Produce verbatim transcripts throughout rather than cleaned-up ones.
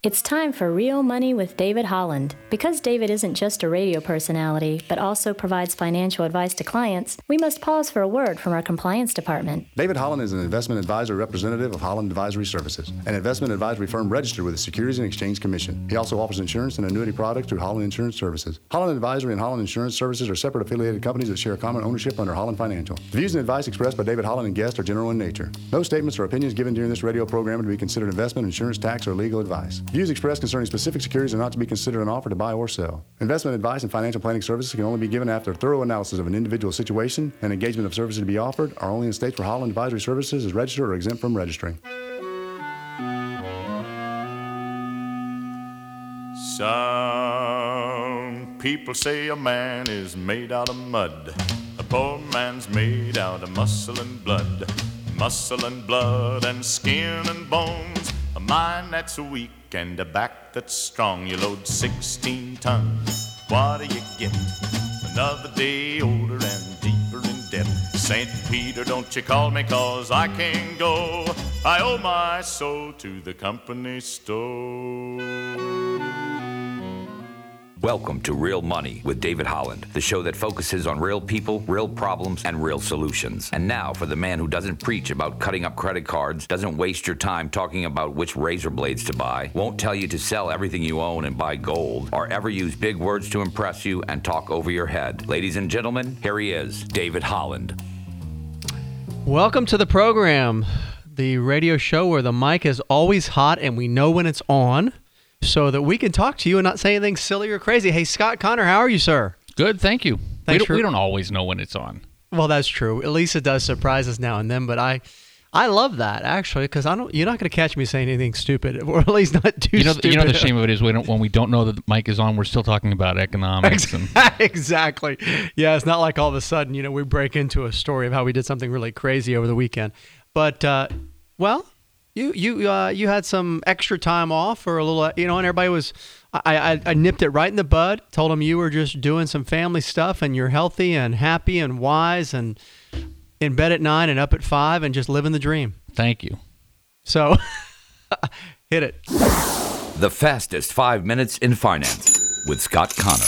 It's time for Real Money with David Holland. Because David isn't just a radio personality, but also provides financial advice to clients, we must pause for a word from our compliance department. David Holland is an investment advisor representative of Holland Advisory Services, an investment advisory firm registered with the Securities and Exchange Commission. He also offers insurance and annuity products through Holland Insurance Services. Holland Advisory and Holland Insurance Services are separate affiliated companies that share common ownership under Holland Financial. The views and advice expressed by David Holland and guests are general in nature. No statements or opinions given during this radio program are to be considered investment, insurance, tax, or legal advice. Views expressed concerning specific securities are not to be considered an offer to buy or sell. Investment advice and financial planning services can only be given after a thorough analysis of an individual situation and engagement of services to be offered are only in states where Holland Advisory Services is registered or exempt from registering. Some people say a man is made out of mud. A poor man's made out of muscle and blood. Muscle and blood and skin and bones. A mind that's weak and a back that's strong. You load sixteen tons, what do you get? Another day older and deeper in debt. Saint Peter, don't you call me, cause I can't go. I owe my soul to the company store. Welcome to Real Money with David Holland, the show that focuses on real people, real problems, and real solutions. And now for the man who doesn't preach about cutting up credit cards, doesn't waste your time talking about which razor blades to buy, won't tell you to sell everything you own and buy gold, or ever use big words to impress you and talk over your head. Ladies and gentlemen, here he is, David Holland. Welcome to the program, the radio show where the mic is always hot and we know when it's on, so that we can talk to you and not say anything silly or crazy. Hey, Scott Connor, how are you, sir? Good, thank you. Thanks we, don't, for... we don't always know when it's on. Well, that's true. At least it does surprise us now and then, but I I love that, actually, because I don't. You're not going to catch me saying anything stupid, or at least not too you know, stupid. You know the shame of it is we don't, when we don't know that the mic is on, we're still talking about economics. And... Exactly. Yeah, it's not like all of a sudden, you know, we break into a story of how we did something really crazy over the weekend. But, uh, well... You you uh, you had some extra time off or a little, you know, and everybody was, I, I, I nipped it right in the bud, told them you were just doing some family stuff and you're healthy and happy and wise and in bed at nine and up at five and just living the dream. Thank you. So, hit it. The fastest five minutes in finance with Scott Connor.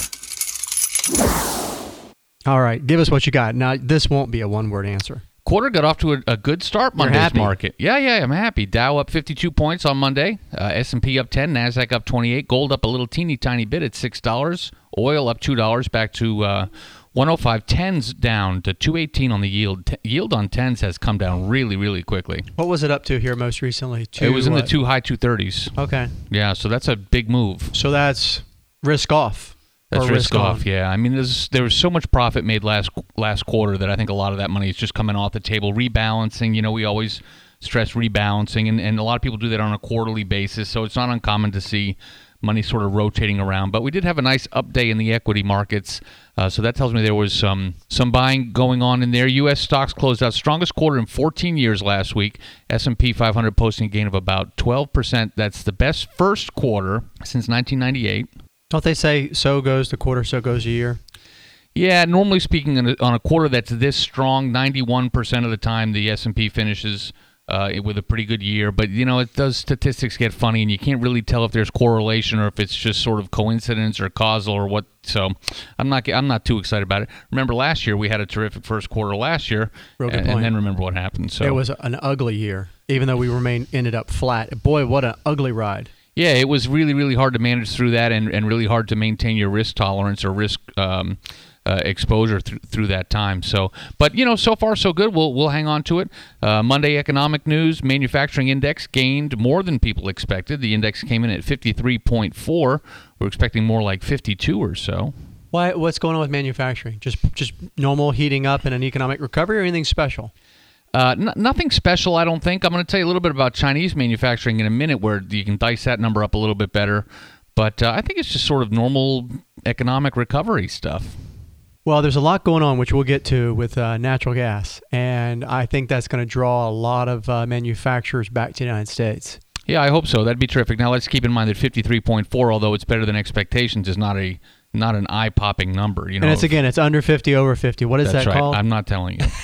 All right, give us what you got. Now, this won't be a one-word answer. Quarter got off to a, a good start Monday's happy. market. Yeah, yeah, I'm happy. Dow up fifty-two points on Monday. Uh, S and P up ten. NASDAQ up twenty-eight. Gold up a little teeny tiny bit at six dollars. Oil up two dollars back to uh, one oh five. Tens down to two eighteen on the yield. T- yield on tens has come down really, really quickly. What was it up to here most recently? Two, it was in what? the two high two thirties. Okay. Yeah, so that's a big move. So that's risk off. That's risk, risk off, on. yeah. I mean, there's, there was so much profit made last last quarter that I think a lot of that money is just coming off the table. Rebalancing, you know, we always stress rebalancing, and, and a lot of people do that on a quarterly basis, so it's not uncommon to see money sort of rotating around. But we did have a nice up day in the equity markets, uh, so that tells me there was some, some buying going on in there. U S stocks closed out strongest quarter in fourteen years last week. S and P five hundred posting a gain of about twelve percent. That's the best first quarter since nineteen ninety-eight. Don't they say so goes the quarter, so goes a year? Yeah, normally speaking, on a, on a quarter that's this strong, ninety-one percent of the time the S and P finishes uh, with a pretty good year. But, you know, it does statistics get funny, and you can't really tell if there's correlation or if it's just sort of coincidence or causal or what. So I'm not I'm not too excited about it. Remember last year, we had a terrific first quarter last year, Real good and, point. and then remember what happened. So it was an ugly year, even though we remained ended up flat. Boy, what an ugly ride. Yeah, it was really, really hard to manage through that and, and really hard to maintain your risk tolerance or risk um, uh, exposure th- through that time. So, but, you know, so far so good. We'll we'll hang on to it. Uh, Monday economic news, manufacturing index gained more than people expected. The index came in at fifty-three point four. We're expecting more like fifty-two or so. Why? What's going on with manufacturing? Just just normal heating up and an economic recovery or anything special? Uh, n- nothing special, I don't think. I'm going to tell you a little bit about Chinese manufacturing in a minute where you can dice that number up a little bit better. But uh, I think it's just sort of normal economic recovery stuff. Well, there's a lot going on, which we'll get to with uh, natural gas. And I think that's going to draw a lot of uh, manufacturers back to the United States. Yeah, I hope so. That'd be terrific. Now, let's keep in mind that fifty-three point four, although it's better than expectations, is not a not an eye-popping number. You know, and it's, again, it's under fifty, over fifty. What is that's that right. called? I'm not telling you.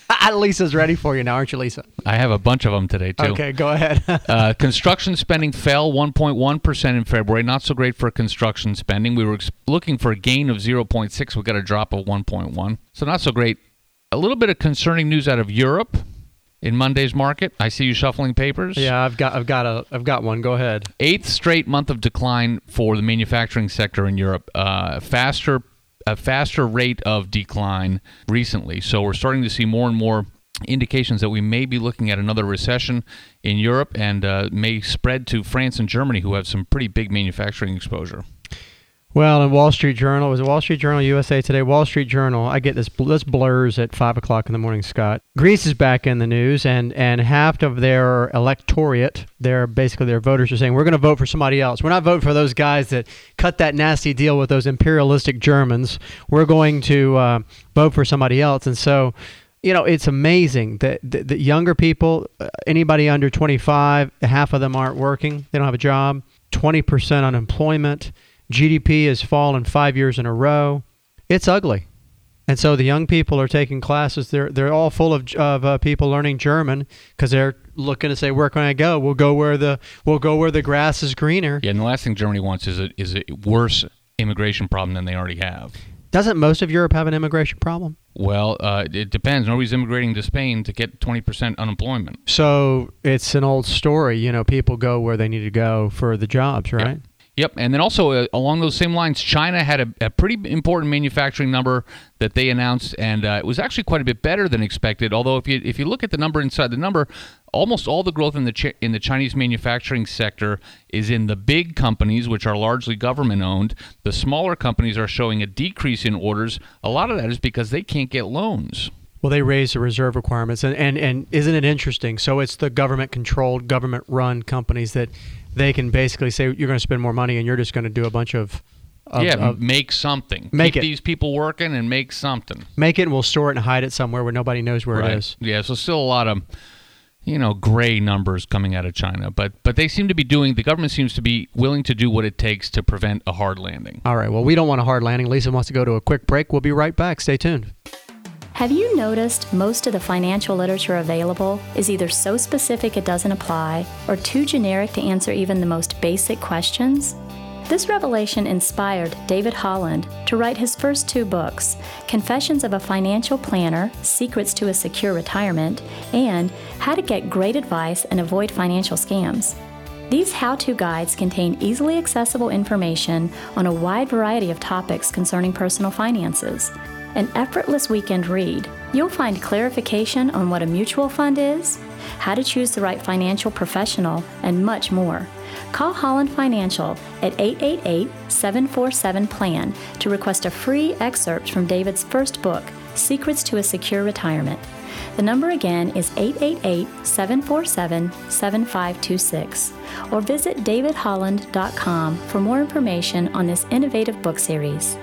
Lisa's ready for you now, aren't you, Lisa? I have a bunch of them today, too. Okay, go ahead. uh, construction spending fell one point one percent in February. Not so great for construction spending. We were ex- looking for a gain of zero point six. We got a drop of one point one. So not so great. A little bit of concerning news out of Europe in Monday's market. I see you shuffling papers. Yeah, I've got, I've got a, I've got one. Go ahead. Eighth straight month of decline for the manufacturing sector in Europe. Uh, faster, a faster rate of decline recently. So we're starting to see more and more indications that we may be looking at another recession in Europe, and uh, may spread to France and Germany, who have some pretty big manufacturing exposure. Well, in Wall Street Journal, was it Wall Street Journal, U S A Today? Wall Street Journal, I get this, this blurs at five o'clock in the morning, Scott. Greece is back in the news, and, and half of their electorate, their basically their voters are saying, we're going to vote for somebody else. We're not voting for those guys that cut that nasty deal with those imperialistic Germans. We're going to uh, vote for somebody else. And so, you know, it's amazing that, that, that younger people, uh, anybody under twenty-five, half of them aren't working. They don't have a job. twenty percent unemployment. G D P has fallen five years in a row. It's ugly. And so the young people are taking classes. They're they're all full of of uh, people learning German because they're looking to say, where can I go? We'll go where the we'll go where the grass is greener. Yeah, and the last thing Germany wants is a, is a worse immigration problem than they already have. Doesn't most of Europe have an immigration problem? Well, uh, it depends. Nobody's immigrating to Spain to get twenty percent unemployment. So it's an old story. You know, people go where they need to go for the jobs, right? Yep. Yep, and then also uh, along those same lines, China had a, a pretty important manufacturing number that they announced, and uh, it was actually quite a bit better than expected. Although if you if you look at the number inside the number, almost all the growth in the Ch- in the Chinese manufacturing sector is in the big companies, which are largely government owned. The smaller companies are showing a decrease in orders. A lot of that is because they can't get loans. Well, they raised the reserve requirements, and, and, and isn't it interesting? So it's the government-controlled, government-run companies that they can basically say, you're going to spend more money, and you're just going to do a bunch of... of yeah, of, make something. Make Keep it. these people working and make something. Make it, and we'll store it and hide it somewhere where nobody knows where Right. it is. Yeah, so still a lot of, you know, gray numbers coming out of China. But but they seem to be doing, the government seems to be willing to do what it takes to prevent a hard landing. All right, well, we don't want a hard landing. Lisa wants to go to a quick break. We'll be right back. Stay tuned. Have you noticed most of the financial literature available is either so specific it doesn't apply or too generic to answer even the most basic questions? This revelation inspired David Holland to write his first two books, Confessions of a Financial Planner, Secrets to a Secure Retirement, and How to Get Great Advice and Avoid Financial Scams. These how-to guides contain easily accessible information on a wide variety of topics concerning personal finances. An effortless weekend read, you'll find clarification on what a mutual fund is, how to choose the right financial professional, and much more. Call Holland Financial at eight eight eight, seven four seven, P L A N to request a free excerpt from David's first book, Secrets to a Secure Retirement. The number again is eight eight eight, seven four seven, seven five two six. Or visit david holland dot com for more information on this innovative book series.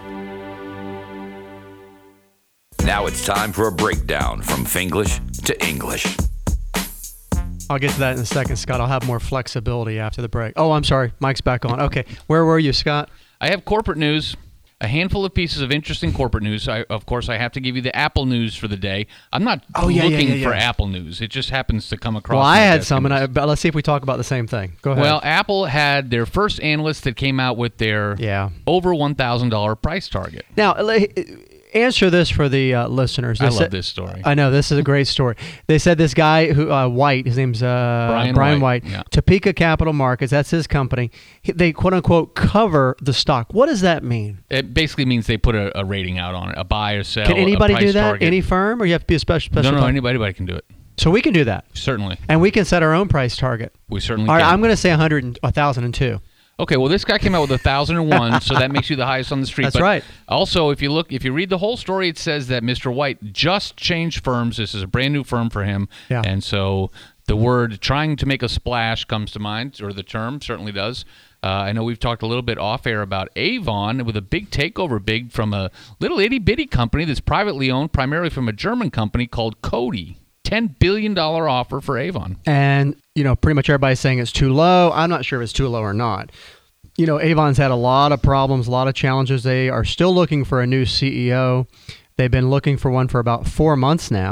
Now it's time for a breakdown from Finglish to English. I'll get to that in a second, Scott. I'll have more flexibility after the break. Oh, I'm sorry. Mike's back on. Okay. Where were you, Scott? I have corporate news, a handful of pieces of interesting corporate news. I, of course, I have to give you the Apple news for the day. I'm not Oh, yeah, yeah, looking yeah, yeah. for Apple news. It just happens to come across Well, my I had desk some, and and I, but let's see if we talk about the same thing. Go ahead. Well, Apple had their first analyst that came out with their Yeah. over one thousand dollars price target. Now, l- answer this for the uh, listeners. They I said- love this story. I know, this is a great story. They said this guy, who uh, White, his name's uh, Brian Brian White, White, yeah. Topeka Capital Markets, that's his company. He, they quote-unquote cover the stock. What does that mean? It basically means they put a, a rating out on it, a buy or sell. Can a anybody price do that? target. Any firm? Or you have to be a special No, special no, company? anybody, anybody can do it. So we can do that. Certainly. And we can set our own price target. We certainly All right, can. I'm going to say one hundred and, one thousand two. Okay, well, this guy came out with one thousand one, so that makes you the highest on the street. That's But right. Also, if you look, if you read the whole story, it says that Mister White just changed firms. This is a brand new firm for him. Yeah. And so the word trying to make a splash comes to mind, or the term certainly does. Uh, I know we've talked a little bit off air about Avon with a big takeover bid from a little itty-bitty company that's privately owned, primarily from a German company called Coty. ten billion dollars offer for Avon. And, you know, pretty much everybody's saying it's too low. I'm not sure if it's too low or not. You know, Avon's had a lot of problems, a lot of challenges. They are still looking for a new C E O. They've been looking for one for about four months now.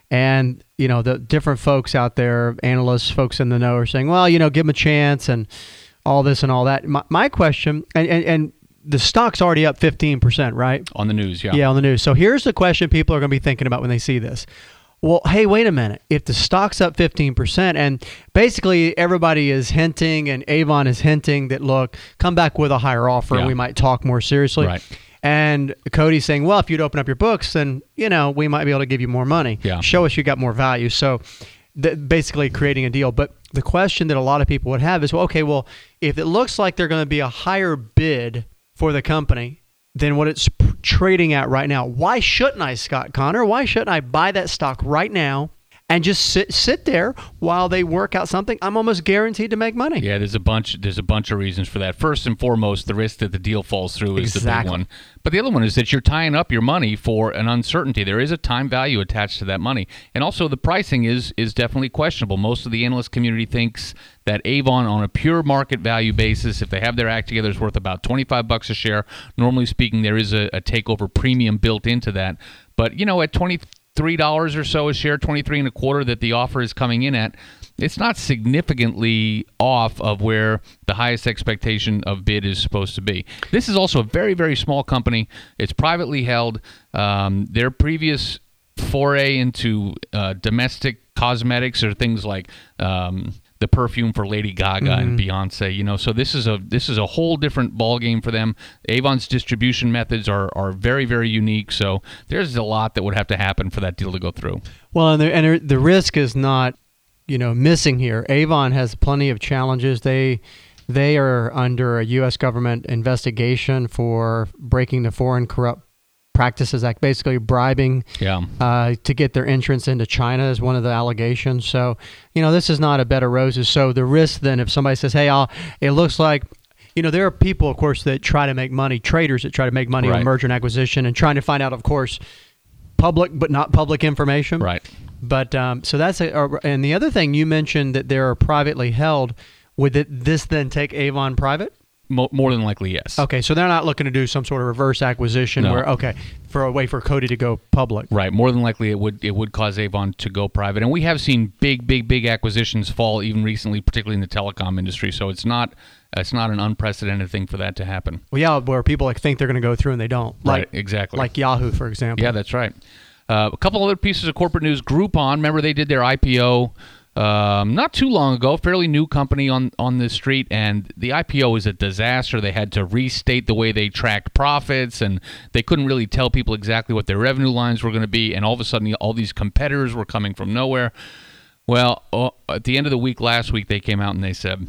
And, you know, the different folks out there, analysts, folks in the know, are saying, well, you know, give them a chance and all this and all that. My, my question, and, and, and the stock's already up fifteen percent, right? On the news, yeah. Yeah, on the news. So here's the question people are going to be thinking about when they see this. Well, hey, wait a minute. If the stock's up fifteen percent and basically everybody is hinting and Avon is hinting that, look, come back with a higher offer Yeah. and we might talk more seriously. Right. And Cody's saying, well, if you'd open up your books, then, you know, we might be able to give you more money. Yeah. Show us you got more value. So th- basically creating a deal. But the question that a lot of people would have is, well, okay, well, if it looks like they're going to be a higher bid for the company than what it's p- trading at right now, why shouldn't I, Scott Connor? Why shouldn't I buy that stock right now and just sit sit there while they work out something? I'm almost guaranteed to make money. Yeah, there's a bunch. There's a bunch of reasons for that. First and foremost, the risk that the deal falls through is Exactly. the big one. But the other one is that you're tying up your money for an uncertainty. There is a time value attached to that money, and also the pricing is is definitely questionable. Most of the analyst community thinks that Avon, on a pure market value basis, if they have their act together, is worth about twenty-five bucks a share. Normally speaking, there is a, a takeover premium built into that. But you know, at twenty-three dollars or so a share, twenty-three and a quarter that the offer is coming in at, it's not significantly off of where the highest expectation of bid is supposed to be. This is also a very, very small company. It's privately held. Um, their previous foray into uh, domestic cosmetics or things like um, the perfume for Lady Gaga mm-hmm. and Beyonce, you know, so this is a this is a whole different ballgame for them. Avon's distribution methods are, are very, very unique, so there's a lot that would have to happen for that deal to go through. Well, and the, and the risk is not, you know, missing here. Avon has plenty of challenges. They they are under a U S government investigation for breaking the Foreign Corrupt Practices Act, basically bribing yeah. uh, to get their entrance into China is one of the allegations. So, you know, this is not a bed of roses. So the risk then, if somebody says, hey, I'll, it looks like, you know, there are people, of course, that try to make money, traders that try to make money right. on merger and acquisition and trying to find out, of course, public but not public information. Right. But um, so that's a, and the other thing you mentioned that they're privately held. Would it, this then take Avon private? Mo- more than likely, yes. Okay, so they're not looking to do some sort of reverse acquisition No. where, okay, for a way for Cody to go public. Right. More than likely, it would it would cause Avon to go private, and we have seen big, big, big acquisitions fall even recently, particularly in the telecom industry. So it's not it's not an unprecedented thing for that to happen. Well, yeah, where people like think they're going to go through and they don't. Like, right. Exactly. Like Yahoo, for example. Yeah, that's right. Uh, a couple other pieces of corporate news. Groupon, remember they did their I P O um, not too long ago, fairly new company on, on the street, and the I P O was a disaster. They had to restate the way they tracked profits, and they couldn't really tell people exactly what their revenue lines were going to be, and all of a sudden all these competitors were coming from nowhere. Well, uh, at the end of the week last week, they came out and they said,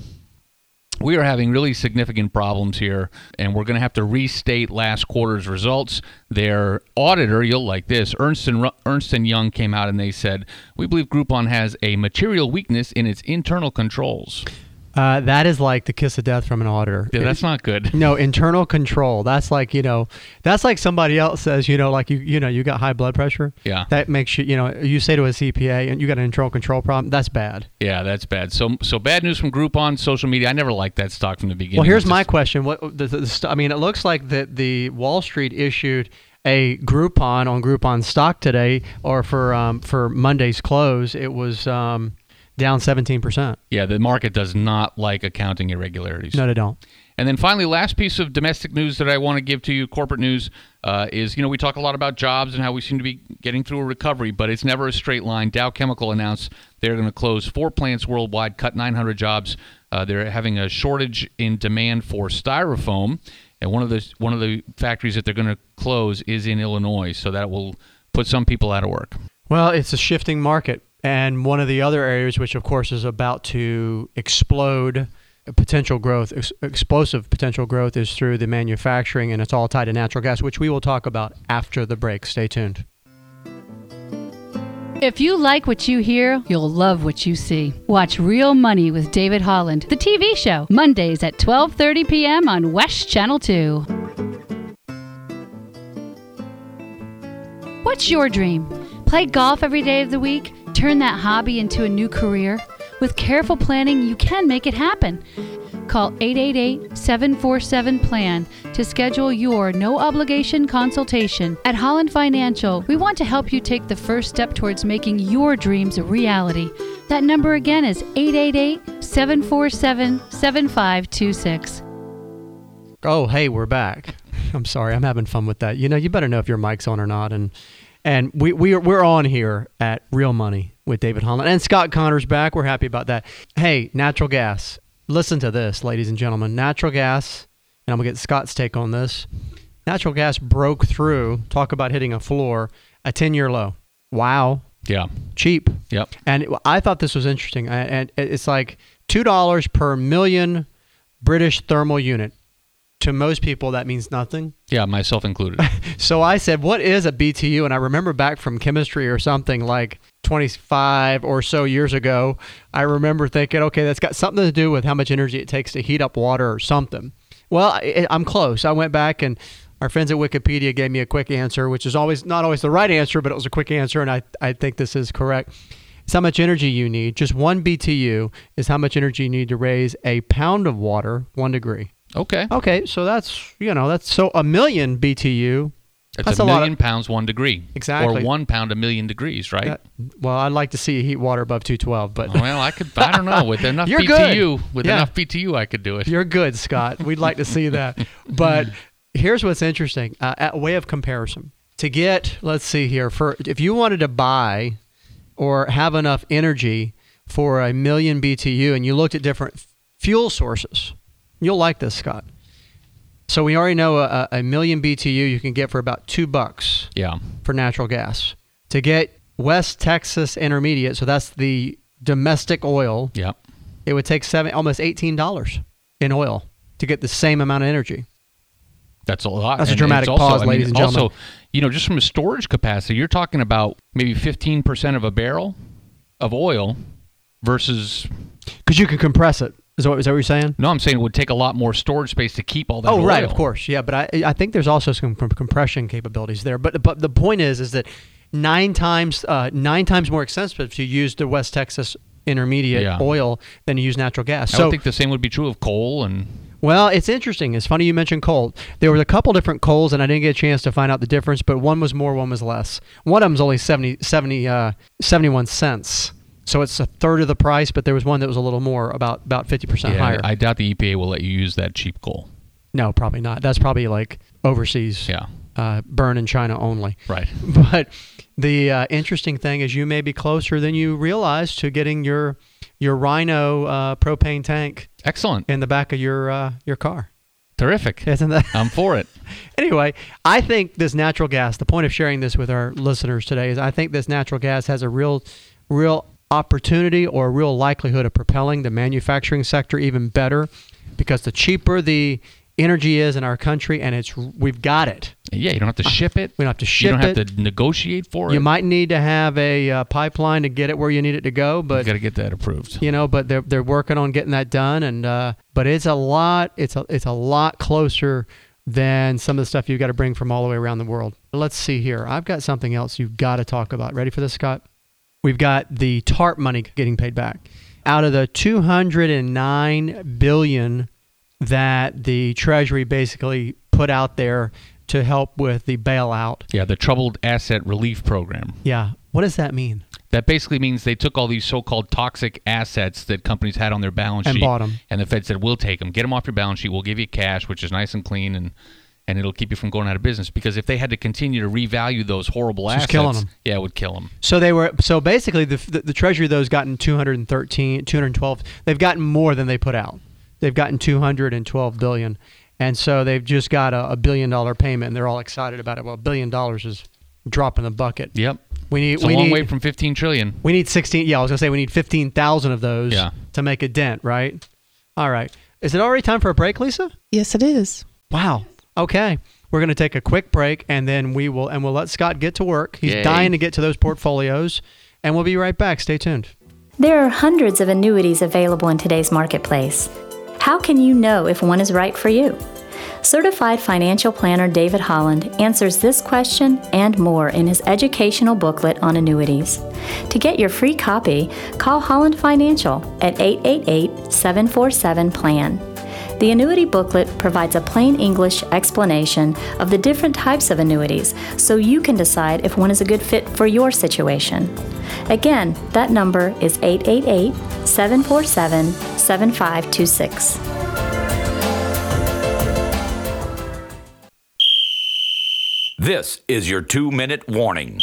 we are having really significant problems here, and we're going to have to restate last quarter's results. Their auditor, you'll like this, Ernst and, Ernst and Young came out and they said, we believe Groupon has a material weakness in its internal controls. Uh, that is like the kiss of death from an auditor. Yeah, that's not good. No, internal control. That's like, you know, that's like somebody else says, you know, like you, you know, you got high blood pressure. Yeah. That makes you, you know, you say to a C P A and you got an internal control problem. That's bad. Yeah, that's bad. So, so bad news from Groupon, social media. I never liked that stock from the beginning. Well, here's just, my question. What the, the, the, I mean, it looks like that the Wall Street issued a Groupon on Groupon stock today, or for um, for Monday's close, it was um, down seventeen percent. Yeah, the market does not like accounting irregularities. No, they don't. And then finally, last piece of domestic news that I want to give to you, corporate news, uh, is, you know, we talk a lot about jobs and how we seem to be getting through a recovery, but it's never a straight line. Dow Chemical announced they're going to close four plants worldwide, cut nine hundred jobs. Uh, they're having a shortage in demand for styrofoam, and one of the one of the factories that they're going to close is in Illinois, so that will put some people out of work. Well, it's a shifting market. And one of the other areas, which of course is about to explode potential growth, ex- explosive potential growth, is through the manufacturing, and it's all tied to natural gas, which we will talk about after the break. Stay tuned. If you like what you hear, you'll love what you see. Watch Real Money with David Holland, the T V show, Mondays at twelve thirty p.m. on West Channel two. What's your dream? Play golf every day of the week? Turn that hobby into a new career? With careful planning, you can make it happen. Call eight eight eight, seven four seven, P L A N to schedule your no-obligation consultation. At Holland Financial, we want to help you take the first step towards making your dreams a reality. That number again is eight eight eight, seven four seven, seven five two six. Oh, hey, we're back. I'm sorry, I'm having fun with that. You know, you better know if your mic's on or not. And and we, we are, we're on here at Real Money with David Holland. And Scott Connor's back. We're happy about that. Hey, natural gas. Listen to this, ladies and gentlemen. Natural gas, and I'm going to get Scott's take on this. Natural gas broke through, talk about hitting a floor, a ten-year low. Wow. Yeah. Cheap. Yep. And it, I thought this was interesting. And it's like two dollars per million British thermal unit. To most people, that means nothing. Yeah, myself included. So I said, what is a B T U? And I remember back from chemistry or something like twenty-five or so years ago, I remember thinking, okay, that's got something to do with how much energy it takes to heat up water or something. Well, I, I'm close. I went back and our friends at Wikipedia gave me a quick answer, which is always not always the right answer, but it was a quick answer, and I, I think this is correct. It's how much energy you need. Just one B T U is how much energy you need to raise a pound of water one degree. Okay. Okay, so that's, you know, that's so a million B T U. It's that's a a million lot of, pounds, one degree. Exactly. Or one pound, a million degrees, right? That, well, I'd like to see heat water above two twelve, but well, I could. I don't know. With enough You're B T U, good. with Yeah. enough B T U, I could do it. You're good, Scott. We'd like to see that. But here's what's interesting: uh, a way of comparison. To get, let's see here, for if you wanted to buy or have enough energy for a million B T U, and you looked at different fuel sources, you'll like this, Scott. So we already know a, a million B T U you can get for about two bucks. Yeah. For natural gas. To get West Texas Intermediate, so that's the domestic oil. Yeah. It would take seven, almost eighteen dollars in oil to get the same amount of energy. That's a lot. That's a And dramatic it's also, pause, I mean, ladies and gentlemen. Also, you know, just from a storage capacity, you're talking about maybe fifteen percent of a barrel of oil versus. Because you can compress it. Is that, what, is that what you're saying? No, I'm saying it would take a lot more storage space to keep all that Oh, oil. right, of course. Yeah, but I I think there's also some com- compression capabilities there. But but the point is is that nine times uh, nine times more expensive to use the West Texas Intermediate Yeah. oil than to use natural gas. I So would think the same would be true of coal and. Well, it's interesting. It's funny you mentioned coal. There were a couple different coals, and I didn't get a chance to find out the difference, but one was more, one was less. One of them's only seventy, seventy, uh, seventy-one cents. So it's a third of the price, but there was one that was a little more, about about fifty percent Yeah, higher. I doubt the E P A will let you use that cheap coal. No, probably not. That's probably like overseas, Yeah. uh, burn in China only. Right. But the uh, interesting thing is you may be closer than you realize to getting your your Rhino uh, propane tank Excellent. in the back of your uh, your car. Terrific. Isn't that? I'm for it. Anyway, I think this natural gas, the point of sharing this with our listeners today is I think this natural gas has a real, real opportunity or a real likelihood of propelling the manufacturing sector even better because the cheaper the energy is in our country and it's we've got it. Yeah, you don't have to ship it. We don't have to ship You don't have it. to negotiate for it. You might need to have a uh, pipeline to get it where you need it to go, but you got to get that approved. you know, but they're they're working on getting that done, and uh, but it's a lot. It's a it's a lot closer than some of the stuff you've got to bring from all the way around the world. Let's see here. I've got something else you've got to talk about. Ready for this, Scott? We've got the TARP money getting paid back out of the two hundred nine billion dollars that the Treasury basically put out there to help with the bailout. Yeah, the Troubled Asset Relief Program. Yeah. What does that mean? That basically means they took all these so-called toxic assets that companies had on their balance And sheet. bought 'em. And the Fed said, we'll take them. Get them off your balance sheet. We'll give you cash, which is nice and clean, and, and it'll keep you from going out of business. Because if they had to continue to revalue those horrible It's assets, just killing 'em. yeah, it would kill them. So they were so basically the, the the Treasury though has gotten two hundred thirteen, two hundred twelve. They've gotten more than they put out. They've gotten two hundred twelve billion, and so they've just got a, a billion dollar payment, and they're all excited about it. Well, a billion dollars is a drop in the bucket. Yep. We need It's a we long need way from fifteen trillion. we need sixteen. Yeah, I was gonna say we need fifteen thousand of those Yeah. to make a dent, right? All right. Is it already time for a break, Lisa? Yes, it is. Wow. Okay. We're going to take a quick break, and then we will and we'll let Scott get to work. He's Yay. dying to get to those portfolios, and we'll be right back. Stay tuned. There are hundreds of annuities available in today's marketplace. How can you know if one is right for you? Certified financial planner David Holland answers this question and more in his educational booklet on annuities. To get your free copy, call Holland Financial at eight eight eight, seven four seven, P L A N. The annuity booklet provides a plain English explanation of the different types of annuities so you can decide if one is a good fit for your situation. Again, that number is eight eight eight, seven four seven, seven five two six. This is your two-minute warning.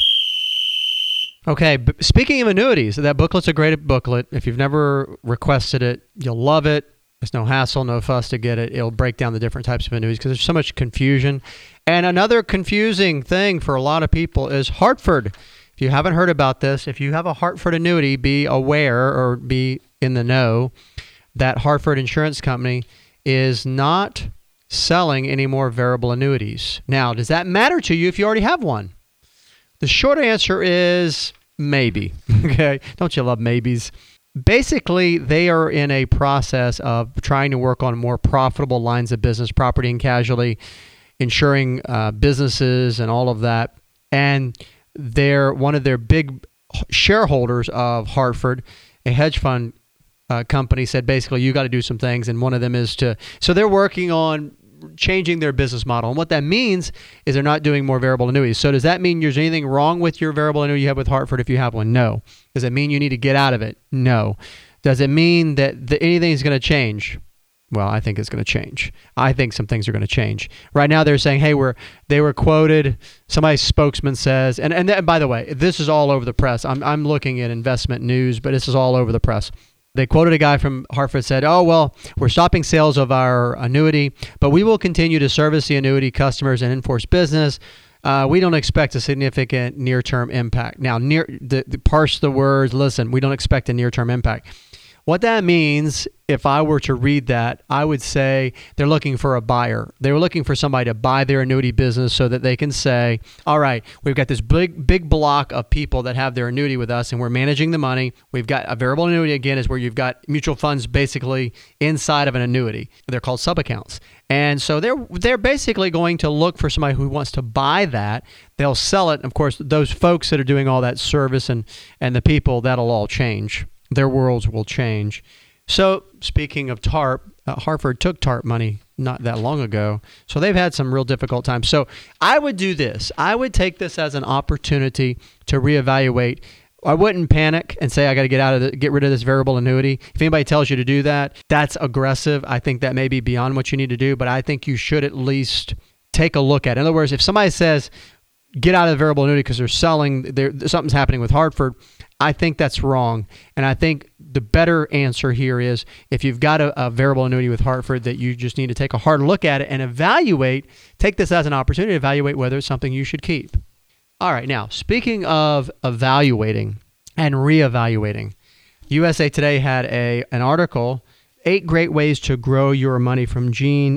Okay, b- speaking of annuities, that booklet's a great booklet. If you've never requested it, you'll love it. There's no hassle, no fuss to get it. It'll break down the different types of annuities because there's so much confusion. And another confusing thing for a lot of people is Hartford. If you haven't heard about this, if you have a Hartford annuity, be aware or be in the know that Hartford Insurance Company is not selling any more variable annuities. Now, does that matter to you if you already have one? The short answer is maybe. Okay, don't you love maybes? Basically, they are in a process of trying to work on more profitable lines of business, property and casualty, insuring uh, businesses and all of that. And they're one of their big shareholders of Hartford, a hedge fund uh, company, said basically you got to do some things, and one of them is to. So they're working on changing their business model. And what that means is they're not doing more variable annuities. So does that mean there's anything wrong with your variable annuity you have with Hartford if you have one? No. Does it mean you need to get out of it? No. Does it mean that the, anything is going to change? Well, I think it's going to change. I think some things are going to change. Right now they're saying, hey, we're they were quoted, somebody's spokesman says, and, and, and by the way, this is all over the press. I'm, I'm looking at investment news, but this is all over the press. They quoted a guy from Hartford, said, oh, well, we're stopping sales of our annuity, but we will continue to service the annuity customers and enforce business. Uh, we don't expect a significant near-term impact. Now, near the, the parse the words, listen, we don't expect a near-term impact. What that means, if I were to read that, I would say they're looking for a buyer. They were looking for somebody to buy their annuity business so that they can say, all right, we've got this big, big block of people that have their annuity with us and we're managing the money. We've got a variable annuity, again, is where you've got mutual funds basically inside of an annuity. They're called sub-accounts. And so they're they're basically going to look for somebody who wants to buy that. They'll sell it. Of course, those folks that are doing all that service and, and the people, that'll all change. Their worlds will change. So speaking of TARP, uh, Hartford took TARP money not that long ago. So they've had some real difficult times. So I would do this. I would take this as an opportunity to reevaluate. I wouldn't panic and say, I got to get out of the, get rid of this variable annuity. If anybody tells you to do that, that's aggressive. I think that may be beyond what you need to do, but I think you should at least take a look at it. In other words, if somebody says, get out of the variable annuity because they're selling, they're, something's happening with Hartford, I think that's wrong. And I think the better answer here is if you've got a, a variable annuity with Hartford, that you just need to take a hard look at it and evaluate, take this as an opportunity to evaluate whether it's something you should keep. All right, now, speaking of evaluating and reevaluating, U S A Today had a an article, Eight Great Ways to Grow Your Money, from Jean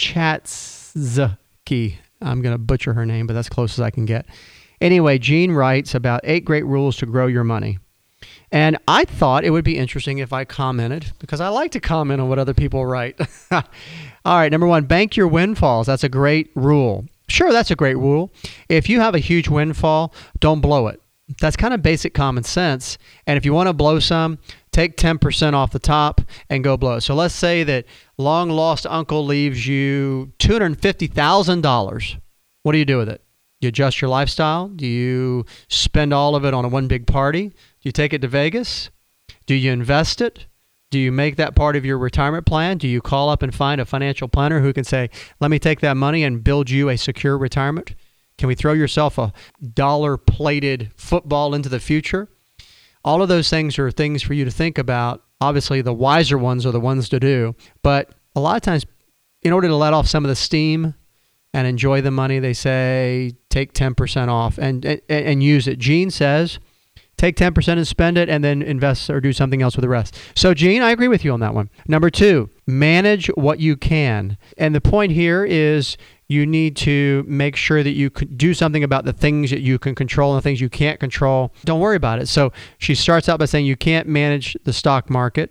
Chatzky. I'm going to butcher her name, but that's close as I can get. Anyway, Jean writes about eight great rules to grow your money. And I thought it would be interesting if I commented, because I like to comment on what other people write. All right, number one, bank your windfalls. That's a great rule. Sure, that's a great rule. If you have a huge windfall, don't blow it. That's kind of basic common sense. And if you want to blow some, take ten percent off the top and go blow it. So let's say that long lost uncle leaves you two hundred fifty thousand dollars. What do you do with it? You adjust your lifestyle? Do you spend all of it on a one big party? Do you take it to Vegas? Do you invest it? Do you make that part of your retirement plan? Do you call up and find a financial planner who can say, let me take that money and build you a secure retirement? Can we throw yourself a dollar-plated football into the future? All of those things are things for you to think about. Obviously, the wiser ones are the ones to do. But a lot of times, in order to let off some of the steam and enjoy the money, they say take ten percent off and, and, and use it. Gene says take ten percent and spend it and then invest or do something else with the rest. So, Gene, I agree with you on that one. Number two, manage what you can. And the point here is you need to make sure that you can do something about the things that you can control and the things you can't control. Don't worry about it. So she starts out by saying you can't manage the stock market.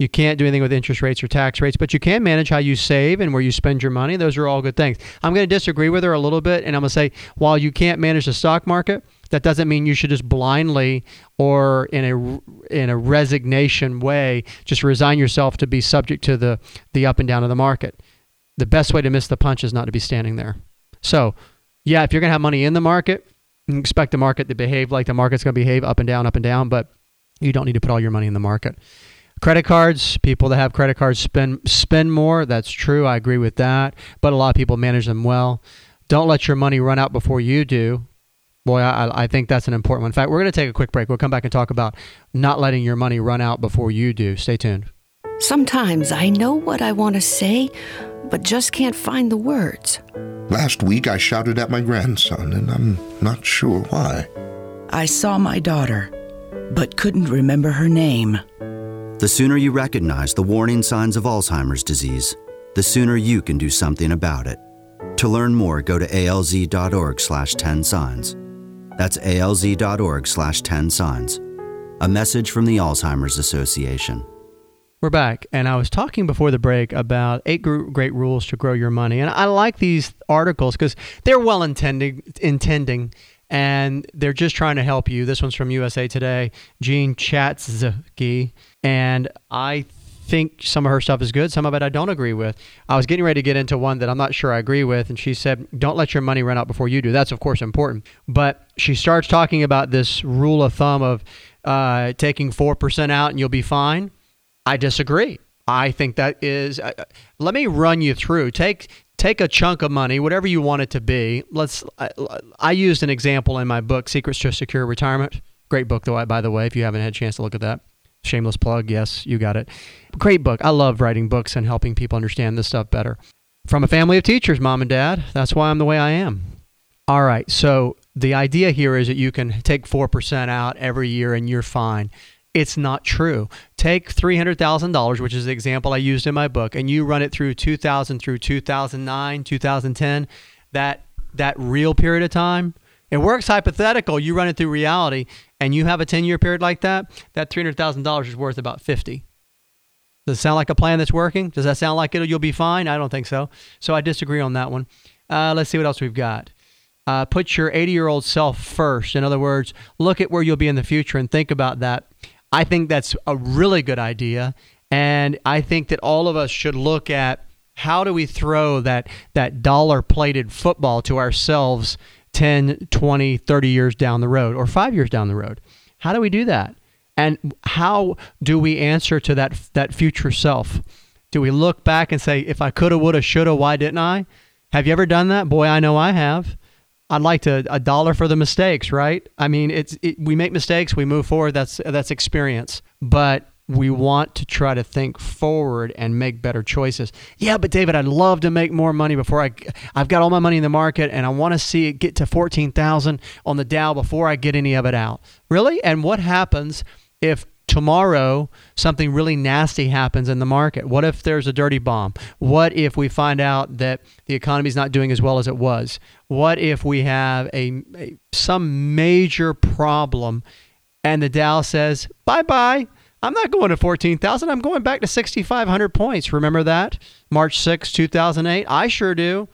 You can't do anything with interest rates or tax rates, but you can manage how you save and where you spend your money. Those are all good things. I'm going to disagree with her a little bit, and I'm going to say, while you can't manage the stock market, that doesn't mean you should just blindly or in a in a resignation way just resign yourself to be subject to the the up and down of the market. The best way to miss the punch is not to be standing there. So, yeah, if you're going to have money in the market, you expect the market to behave like the market's going to behave, up and down, up and down, but you don't need to put all your money in the market. Credit cards, people that have credit cards spend spend more. That's true. I agree with that. But a lot of people manage them well. Don't let your money run out before you do. Boy, I, I think that's an important one. In fact, we're going to take a quick break. We'll come back and talk about not letting your money run out before you do. Stay tuned. Sometimes I know what I want to say, but just can't find the words. Last week I shouted at my grandson, and I'm not sure why. I saw my daughter, but couldn't remember her name. The sooner you recognize the warning signs of Alzheimer's disease, the sooner you can do something about it. To learn more, go to alz.org slash 10 signs. That's alz.org slash 10 signs. A message from the Alzheimer's Association. We're back, and I was talking before the break about eight great rules to grow your money. And I like these articles because they're well-intending, intending, and they're just trying to help you. This one's from U S A Today, Jean Chatzky, and I think some of her stuff is good. Some of it I don't agree with. I was getting ready to get into one that I'm not sure I agree with, and she said, don't let your money run out before you do. That's, of course, important. But she starts talking about this rule of thumb of uh, taking four percent out and you'll be fine. I disagree. I think that is, uh, let me run you through. Take take a chunk of money, whatever you want it to be. Let's. I, I used an example in my book, Secrets to Secure Retirement. Great book, though, by the way, if you haven't had a chance to look at that. Shameless plug. Yes, you got it. Great book. I love writing books and helping people understand this stuff better. From a family of teachers, mom and dad. That's why I'm the way I am. All right. So the idea here is that you can take four percent out every year and you're fine. It's not true. Take three hundred thousand dollars, which is the example I used in my book, and you run it through two thousand through two thousand nine, two thousand ten, that that real period of time. It works hypothetical. You run it through reality, and you have a ten-year period like that, that three hundred thousand dollars is worth about fifty. Does it sound like a plan that's working? Does that sound like it'll, you'll be fine? I don't think so. So I disagree on that one. Uh, let's see what else we've got. Uh, put your eighty-year-old self first. In other words, look at where you'll be in the future and think about that. I think that's a really good idea, and I think that all of us should look at how do we throw that that dollar-plated football to ourselves ten, twenty, thirty years down the road, or five years down the road. How do we do that? And how do we answer to that that future self? Do we look back and say, if I coulda, woulda, shoulda, why didn't I? Have you ever done that? Boy, I know I have. I'd like to a dollar for the mistakes, right? I mean, it's it, we make mistakes, we move forward. That's that's experience, but we want to try to think forward and make better choices. Yeah, but David, I'd love to make more money before I. I've got all my money in the market, and I want to see it get to fourteen thousand on the Dow before I get any of it out. Really? And what happens if tomorrow something really nasty happens in the market? What if there's a dirty bomb? What if we find out that the economy's not doing as well as it was? What if we have a, a some major problem and the Dow says, bye-bye, I'm not going to fourteen thousand, I'm going back to sixty-five hundred points. Remember that? March sixth, two thousand eight? I sure do.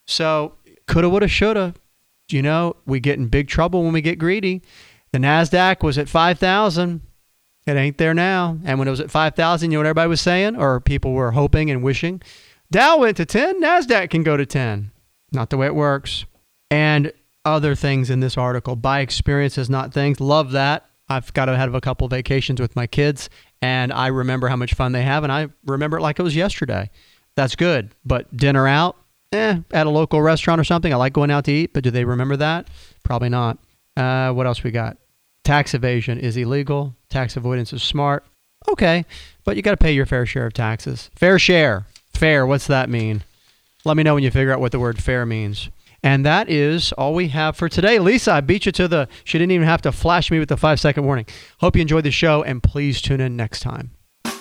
So coulda, woulda, shoulda. You know, we get in big trouble when we get greedy. The NASDAQ was at five thousand. It ain't there now. And when it was at five thousand, you know what everybody was saying? Or people were hoping and wishing? Dow went to ten, NASDAQ can go to ten. Not the way it works. And other things in this article. Buy experiences, not things. Love that. I've got to have a couple vacations with my kids, and I remember how much fun they have, and I remember it like it was yesterday. That's good. But dinner out, eh, at a local restaurant or something. I like going out to eat, but do they remember that? Probably not. Uh, what else we got? Tax evasion is illegal. Tax avoidance is smart. Okay, but you got to pay your fair share of taxes. Fair share. Fair, what's that mean? Let me know when you figure out what the word fair means. And that is all we have for today. Lisa, I beat you to the, she didn't even have to flash me with the five-second warning. Hope you enjoyed the show, and please tune in next time.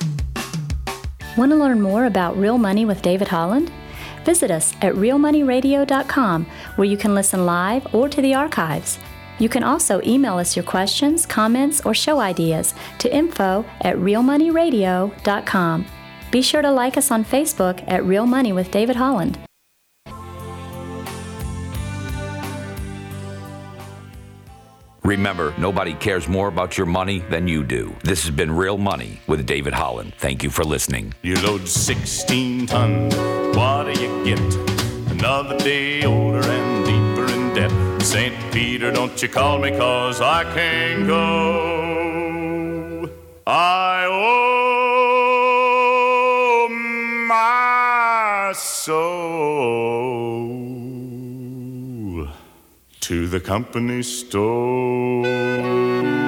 Want to learn more about Real Money with David Holland? Visit us at real money radio dot com, where you can listen live or to the archives. You can also email us your questions, comments, or show ideas to info at real money radio dot com. Be sure to like us on Facebook at Real Money with David Holland. Remember, nobody cares more about your money than you do. This has been Real Money with David Holland. Thank you for listening. You load sixteen ton, what do you get? Another day older and deeper in debt. Saint Peter, don't you call me, 'cause I can't go. I owe my soul to the company store.